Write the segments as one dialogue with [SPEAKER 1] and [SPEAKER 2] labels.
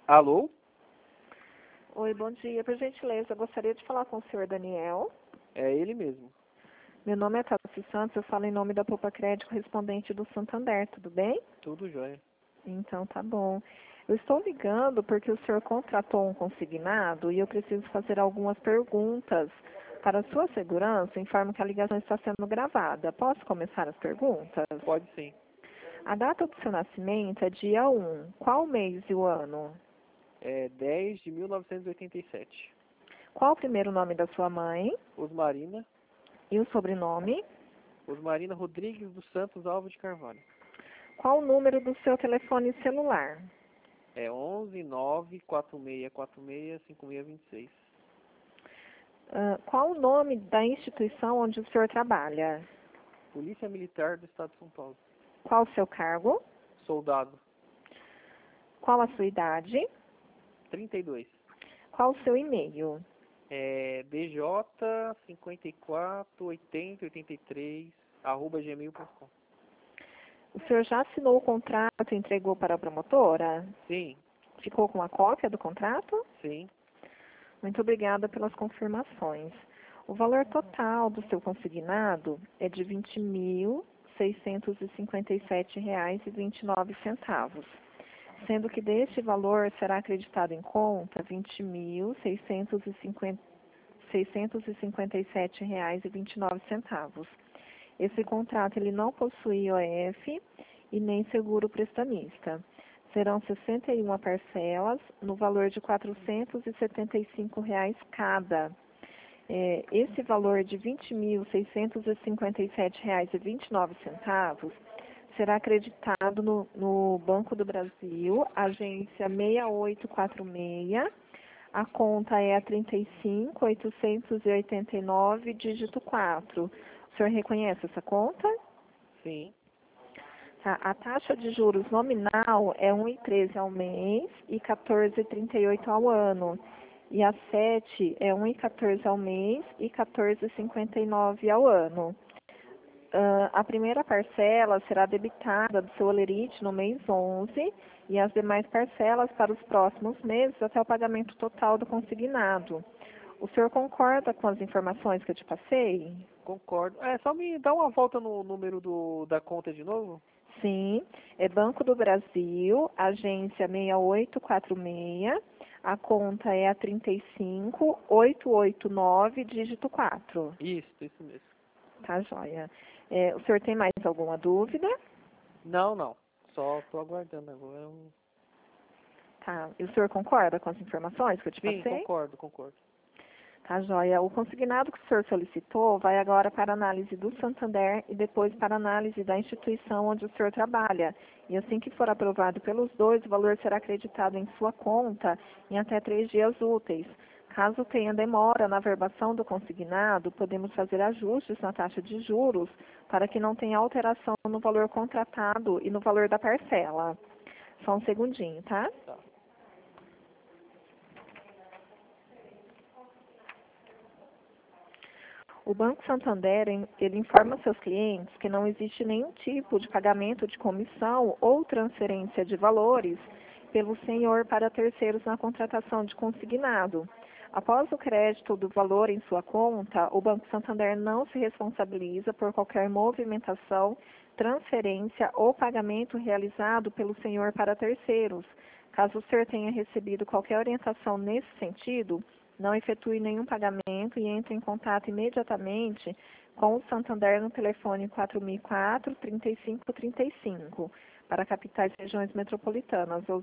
[SPEAKER 1] Alô?
[SPEAKER 2] Oi, bom dia. Por gentileza, eu gostaria de falar com o senhor Daniel.
[SPEAKER 1] É ele mesmo.
[SPEAKER 2] Meu nome é Tassi Santos, eu falo em nome da Poupa Crédito correspondente do Santander, tudo bem?
[SPEAKER 1] Tudo jóia.
[SPEAKER 2] Então, tá bom. Eu estou ligando porque o senhor contratou um consignado e eu preciso fazer algumas perguntas. Para sua segurança, informo que a ligação está sendo gravada. Posso começar as perguntas?
[SPEAKER 1] Pode sim.
[SPEAKER 2] A data do seu nascimento é dia 1. Qual o mês e o ano?
[SPEAKER 1] É 10 de 1987.
[SPEAKER 2] Qual o primeiro nome da sua mãe?
[SPEAKER 1] Osmarina.
[SPEAKER 2] E o sobrenome?
[SPEAKER 1] Osmarina Rodrigues dos Santos Alves de Carvalho.
[SPEAKER 2] Qual o número do seu telefone celular?
[SPEAKER 1] É 11 9 4646 5626.
[SPEAKER 2] Qual o nome da instituição onde o senhor trabalha?
[SPEAKER 1] Polícia Militar do Estado de São Paulo.
[SPEAKER 2] Qual o seu cargo?
[SPEAKER 1] Soldado.
[SPEAKER 2] Qual a sua idade?
[SPEAKER 1] 32.
[SPEAKER 2] Qual o seu e-mail?
[SPEAKER 1] É dj548083 @gmail.com.
[SPEAKER 2] O senhor já assinou o contrato e entregou para a promotora?
[SPEAKER 1] Sim,
[SPEAKER 2] Ficou com a cópia do contrato?
[SPEAKER 1] sim.
[SPEAKER 2] Muito obrigada pelas confirmações. O valor total do seu consignado é de R$ 20.657,29, sendo que deste valor será acreditado em conta R$ 20.657,29. Esse contrato ele não possui IOF e nem seguro prestamista. Serão 61 parcelas no valor de R$ 475 cada. Esse valor de R$ 20.657,29 será acreditado no Banco do Brasil, agência 6846. A conta é a 35.889, dígito 4. O senhor reconhece essa conta?
[SPEAKER 1] Sim.
[SPEAKER 2] Tá. A taxa de juros nominal é 1,13 ao mês e 14,38 ao ano. E a 7 é 1,14 ao mês e 14,59 ao ano. A primeira parcela será debitada do seu olerite no mês 11 e as demais parcelas para os próximos meses até o pagamento total do consignado. O senhor concorda com as informações que eu te passei?
[SPEAKER 1] Concordo. Só me dá uma volta no número da conta de novo?
[SPEAKER 2] Sim, é Banco do Brasil, agência 6846, a conta é a 35.889, dígito 4.
[SPEAKER 1] Isso mesmo.
[SPEAKER 2] Tá, joia. O senhor tem mais alguma dúvida?
[SPEAKER 1] Não. Só tô aguardando agora.
[SPEAKER 2] Tá. E o senhor concorda com as informações que eu te
[SPEAKER 1] Sim,
[SPEAKER 2] passei?
[SPEAKER 1] concordo.
[SPEAKER 2] Tá, joia. O consignado que o senhor solicitou vai agora para análise do Santander e depois para análise da instituição onde o senhor trabalha. E assim que for aprovado pelos dois, o valor será acreditado em sua conta em até 3 dias úteis. Caso tenha demora na verbação do consignado, podemos fazer ajustes na taxa de juros para que não tenha alteração no valor contratado e no valor da parcela. Só um segundinho, tá?
[SPEAKER 1] Tá.
[SPEAKER 2] O Banco Santander, ele informa seus clientes que não existe nenhum tipo de pagamento de comissão ou transferência de valores pelo senhor para terceiros na contratação de consignado. Após o crédito do valor em sua conta, o Banco Santander não se responsabiliza por qualquer movimentação, transferência ou pagamento realizado pelo senhor para terceiros. Caso o senhor tenha recebido qualquer orientação nesse sentido, não efetue nenhum pagamento e entre em contato imediatamente com o Santander no telefone 4004-3535, para capitais e regiões metropolitanas, ou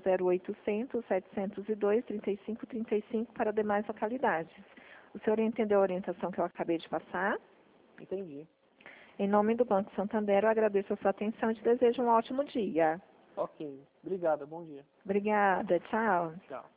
[SPEAKER 2] 0800-702-3535 para demais localidades. O senhor entendeu a orientação que eu acabei de passar?
[SPEAKER 1] Entendi.
[SPEAKER 2] Em nome do Banco Santander, eu agradeço a sua atenção e te desejo um ótimo dia.
[SPEAKER 1] Ok. Obrigado. Bom dia.
[SPEAKER 2] Obrigada. Tchau.
[SPEAKER 1] Tchau.